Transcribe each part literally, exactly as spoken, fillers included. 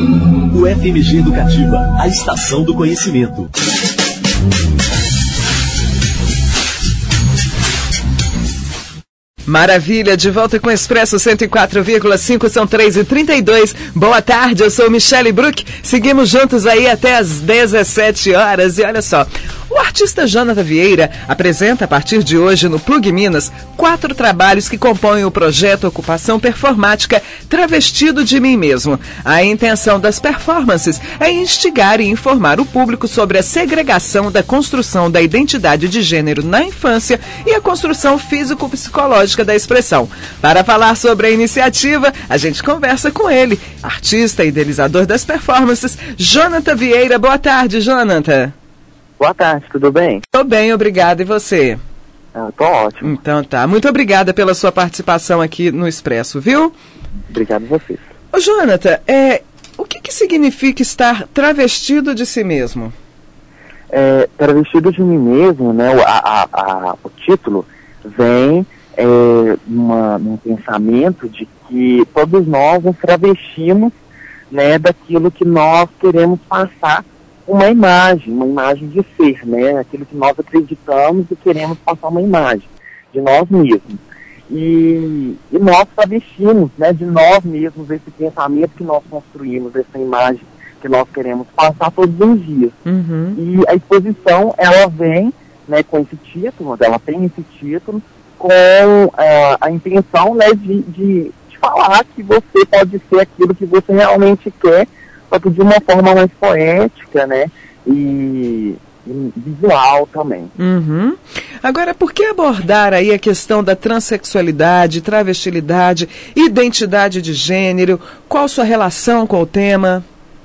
U F M G Educativa, a estação do conhecimento. Maravilha, de volta com o Expresso cento e quatro vírgula cinco, são três e trinta e dois. Boa tarde, eu sou Michele Bruck. Seguimos juntos aí até às dezessete horas. E olha só, o artista Jonathan Vieira apresenta a partir de hoje no Plug Minas quatro trabalhos que compõem o projeto Ocupação Performática Travestido de Mim Mesmo. A intenção das performances é instigar e informar o público sobre a segregação da construção da identidade de gênero na infância e a construção físico-psicológica da expressão. Para falar sobre a iniciativa, a gente conversa com ele, artista e idealizador das performances, Jonathan Vieira. Boa tarde, Jonathan. Boa tarde, tudo bem? Tô bem, obrigada. E você? Ah, tô ótimo. Então tá. Muito obrigada pela sua participação aqui no Expresso, viu? Obrigado a vocês. Ô, Jonathan, é, o que, que significa estar travestido de si mesmo? É, travestido de mim mesmo, né? O, a, a, a, o título vem é, numa, num pensamento de que todos nós nos travestimos, né, daquilo que nós queremos passar uma imagem, uma imagem de ser, né? Aquilo que nós acreditamos e queremos passar uma imagem de nós mesmos. E, e nós travestimos, né, de nós mesmos esse pensamento que nós construímos, essa imagem que nós queremos passar todos os dias. Uhum. E a exposição, ela vem, né, com esse título, ela tem esse título, com uh, a intenção, né, de, de, de falar que você pode ser aquilo que você realmente quer, só que de uma forma mais poética, né, e, e visual também. Uhum. Agora, por que abordar aí a questão da transexualidade, travestilidade, identidade de gênero? Qual sua relação com o tema?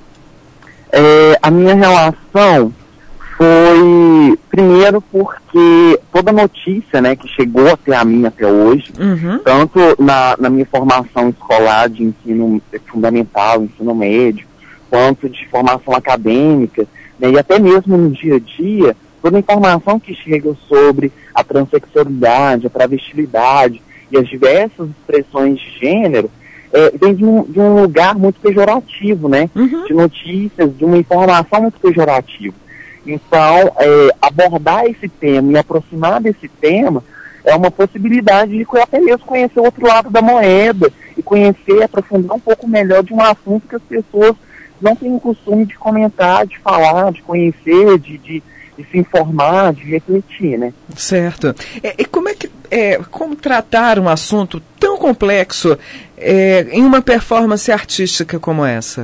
É, a minha relação foi, primeiro, porque toda notícia, né, que chegou até a mim até hoje, uhum. tanto na, na minha formação escolar de ensino fundamental, ensino médio, quanto de formação acadêmica, né, e até mesmo no dia a dia, toda a informação que chega sobre a transexualidade, a travestilidade e as diversas expressões de gênero, é, vem de um, de um lugar muito pejorativo, né, uhum. de notícias, de uma informação muito pejorativa. Então, é, abordar esse tema e aproximar desse tema é uma possibilidade de até mesmo conhecer o outro lado da moeda e conhecer, aprofundar um pouco melhor de um assunto que as pessoas não têm o costume de comentar, de falar, de conhecer, de, de, de se informar, de refletir, né? Certo. E, e como é que é, como tratar um assunto tão complexo é, em uma performance artística como essa?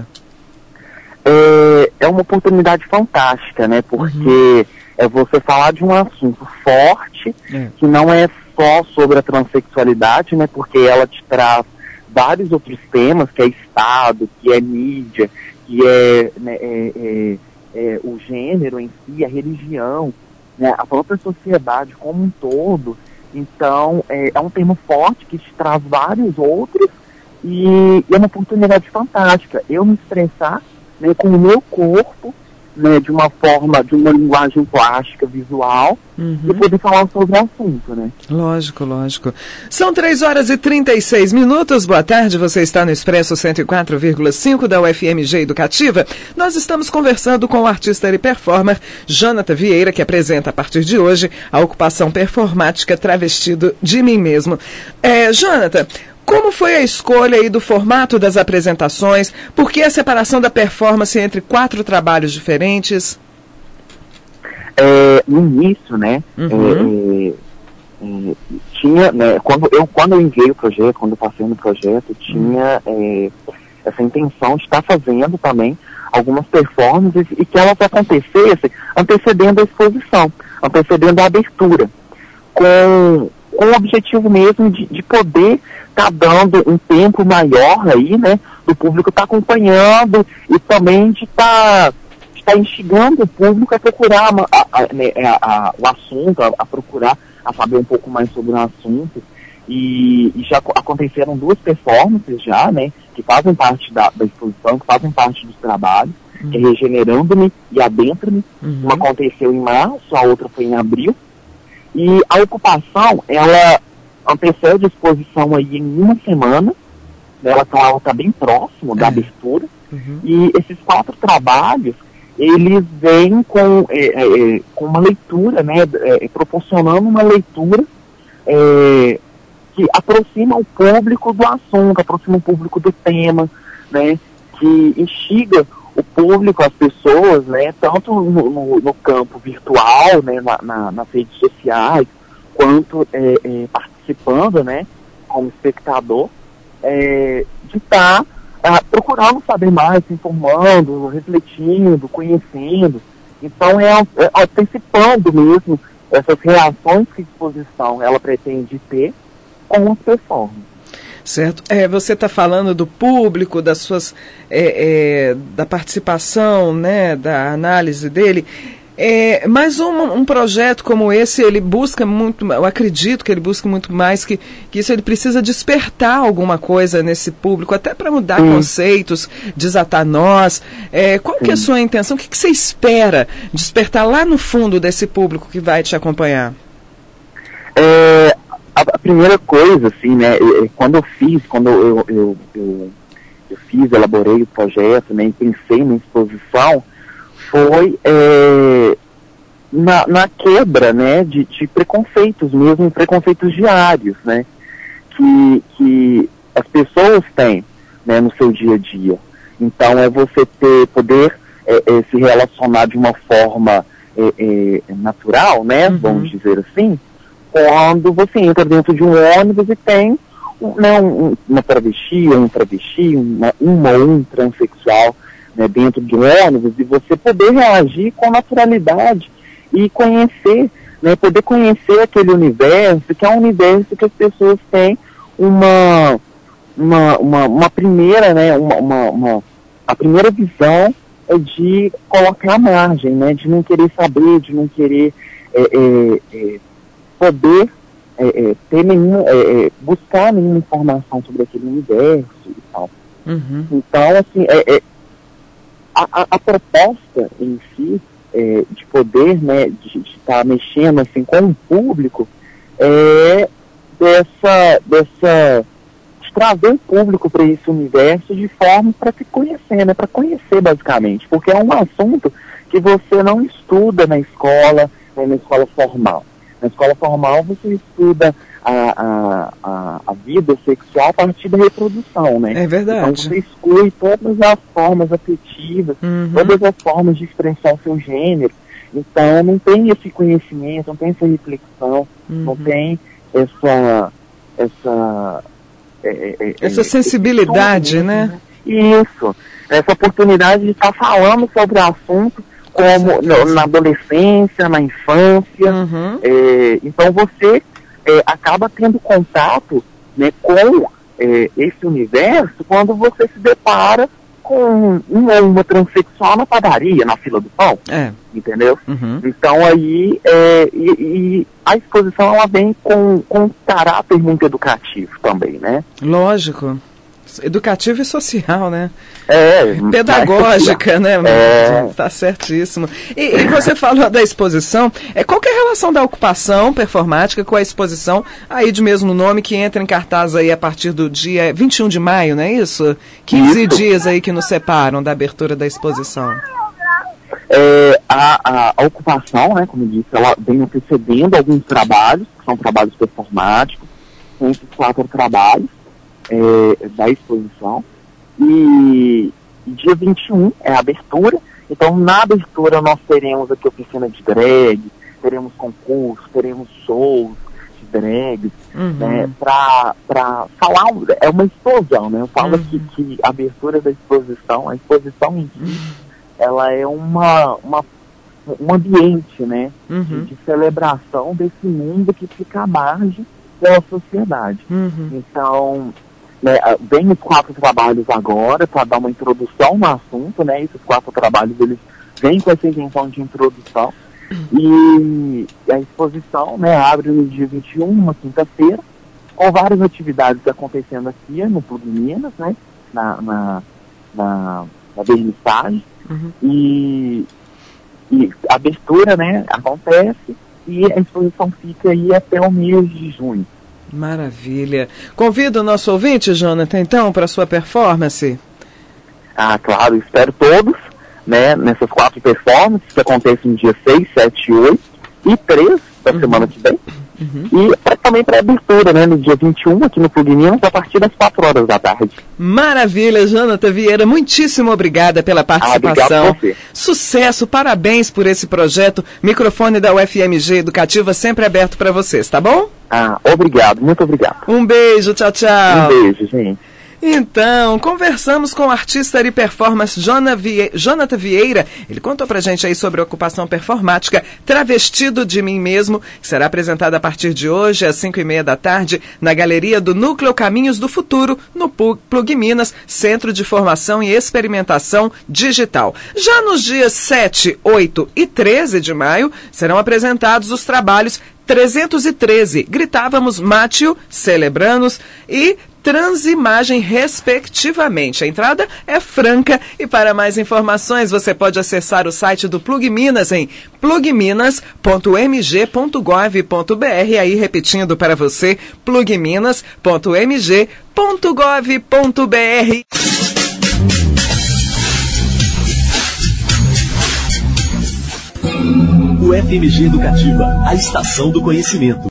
É, é uma oportunidade fantástica, né? Porque uhum. é você falar de um assunto forte, é. que não é só sobre a transexualidade, né? Porque ela te traz vários outros temas, que é Estado, que é mídia, que é, né, é, é, é o gênero em si, a religião, né? A própria sociedade como um todo. Então, é, é um tema forte que te traz vários outros e, e é uma oportunidade fantástica. Eu me expressar, né, com o meu corpo, né, de uma forma, de uma linguagem plástica, visual, uhum. e poder falar sobre o assunto, né? Lógico, lógico. São três horas e trinta e seis minutos. Boa tarde, você está no Expresso cento e quatro vírgula cinco da U F M G Educativa. Nós estamos conversando com o artista e performer Jonathan Vieira, que apresenta a partir de hoje a ocupação performática Travestido de Mim Mesmo. É, Jonathan, como foi a escolha aí do formato das apresentações? Por que a separação da performance entre quatro trabalhos diferentes? É, no início, né, uhum. é, é, tinha, né, quando eu, quando eu enviei o projeto, quando eu passei no projeto, tinha é, essa intenção de estar fazendo também algumas performances e que elas acontecessem antecedendo a exposição, antecedendo a abertura, com, com o objetivo mesmo de, de poder estar tá dando um tempo maior aí, né, do público estar tá acompanhando e também de estar tá, tá instigando o público a procurar a, a, a, a, o assunto, a, a procurar, a saber um pouco mais sobre o assunto. E, e já aconteceram duas performances já, né, que fazem parte da, da exposição, que fazem parte dos trabalhos, uhum. que é Regenerando-me e Adentro-me. Uhum. Uma aconteceu em março, a outra foi em abril. E a ocupação, ela antecede a exposição aí em uma semana, né, ela está tá bem próximo da é. abertura. Uhum. E esses quatro trabalhos, eles vêm com, é, é, com uma leitura, né, é, proporcionando uma leitura é, que aproxima o público do assunto, aproxima o público do tema, né, que instiga o público, as pessoas, né, tanto no, no, no campo virtual, né, na, na, nas redes sociais, quanto é, é, participando, né, como espectador, é, de estar tá, procurando saber mais, se informando, refletindo, conhecendo. Então é, é antecipando mesmo essas reações que a exposição ela pretende ter com as performances. Certo. É, você está falando do público, das suas, é, é, da participação, né, da análise dele. É, mas um, um projeto como esse, ele busca muito, eu acredito que ele busca muito mais que, que isso, ele precisa despertar alguma coisa nesse público, até para mudar Sim. conceitos, desatar nós. É, qual Sim. que é a sua intenção? O que, que você espera despertar lá no fundo desse público que vai te acompanhar? É... A primeira coisa, assim, né, quando eu fiz, quando eu, eu, eu, eu fiz, elaborei o projeto, né, e pensei na exposição, foi é, na, na quebra, né, de, de preconceitos mesmo, preconceitos diários, né, que, que as pessoas têm, né, no seu dia a dia. Então, é você ter, poder é, é, se relacionar de uma forma é, é, natural, né, uhum. vamos dizer assim, quando você entra dentro de um ônibus e tem né, um, uma travesti, um travesti, uma, uma ou um transexual, né, dentro de um ônibus, e você poder reagir com naturalidade e conhecer, né, poder conhecer aquele universo, que é um universo que as pessoas têm uma, uma, uma, uma primeira, né, uma, uma, uma, a primeira visão é de colocar à margem, né, de não querer saber, de não querer é, é, é, poder é, é, ter nenhuma, é, é, buscar nenhuma informação sobre aquele universo e tal. Uhum. Então, assim, é, é, a, a, a proposta em si, é, de poder, né, de estar tá mexendo assim, com o público, é dessa, dessa, de trazer o público para esse universo de forma para se conhecer, né, para conhecer basicamente, porque é um assunto que você não estuda na escola, né, na escola formal. Na escola formal você estuda a, a, a, a vida sexual a partir da reprodução, né? É verdade. Então você exclui todas as formas afetivas, uhum. todas as formas de expressar o seu gênero. Então não tem esse conhecimento, não tem essa reflexão, uhum. não tem essa... essa, é, é, essa sensibilidade, estudo, né? Isso. Essa oportunidade de estar falando sobre o assunto como no, na adolescência, na infância. Uhum. É, então você é, acaba tendo contato, né, com é, esse universo quando você se depara com uma, uma transexual na padaria, na fila do pão. É. Entendeu? Uhum. Então aí é, e, e a exposição ela vem com, com caráter muito educativo também, né? Lógico. Educativa e social, né? É. Pedagógica, né? É. Tá certíssimo. E, e você falou da exposição, é, qual que é a relação da ocupação performática com a exposição, aí de mesmo nome, que entra em cartaz aí a partir do dia vinte e um de maio, não é isso? quinze isso. dias aí que nos separam da abertura da exposição. É, a, a, a ocupação, né, como eu disse, ela vem antecedendo alguns trabalhos, que são trabalhos performáticos, são esses quatro trabalhos. É, da exposição e, e dia vinte e um é a abertura. Então na abertura nós teremos aqui oficina de drag, teremos concurso, teremos shows de drag, uhum. né, pra, pra falar, é uma explosão, né, eu falo uhum. que, que a abertura da exposição, a exposição em si, uhum. ela é uma, uma um ambiente, né, uhum. de, de celebração desse mundo que fica à margem pela sociedade. Uhum. Então né, vem os quatro trabalhos agora para dar uma introdução no assunto, né? Esses quatro trabalhos eles vêm com essa intenção de introdução e a exposição, né, abre no dia vinte e um, uma quinta-feira, com várias atividades acontecendo aqui no Clube Minas, né? Na, na, na, na vernissagem uhum. e, e a abertura, né, acontece e a exposição fica aí até o mês de junho. Maravilha. Convido o nosso ouvinte, Jonathan, então, para a sua performance. Ah, claro, espero todos, né, nessas quatro performances que acontecem no dia seis, sete, oito e três da uhum. semana que vem. Uhum. E pra, também para abertura, né, no dia vinte e um, aqui no Plug Minas, a partir das quatro horas da tarde. Maravilha, Jonathan Vieira, muitíssimo obrigada pela participação. Ah, obrigado você. Sucesso, parabéns por esse projeto. Microfone da U F M G Educativa sempre aberto para vocês, tá bom? Ah, obrigado, muito obrigado. Um beijo, tchau, tchau. Um beijo, gente. Então, conversamos com o artista de performance Jonathan Vieira. Ele contou pra gente aí sobre a ocupação performática Travestido de Mim Mesmo, que será apresentada a partir de hoje, às cinco e meia da tarde, na Galeria do Núcleo Caminhos do Futuro, no Plug Minas, Centro de Formação e Experimentação Digital. Já nos dias sete, oito e treze de maio, serão apresentados os trabalhos trezentos e treze, Gritávamos Mátio, Celebranos e Transimagem, respectivamente. A entrada é franca e para mais informações você pode acessar o site do Plug Minas em plug minas ponto m g ponto gov ponto b r. Aí repetindo para você, plug minas ponto m g ponto gov ponto b r. U F M G Educativa, a estação do conhecimento.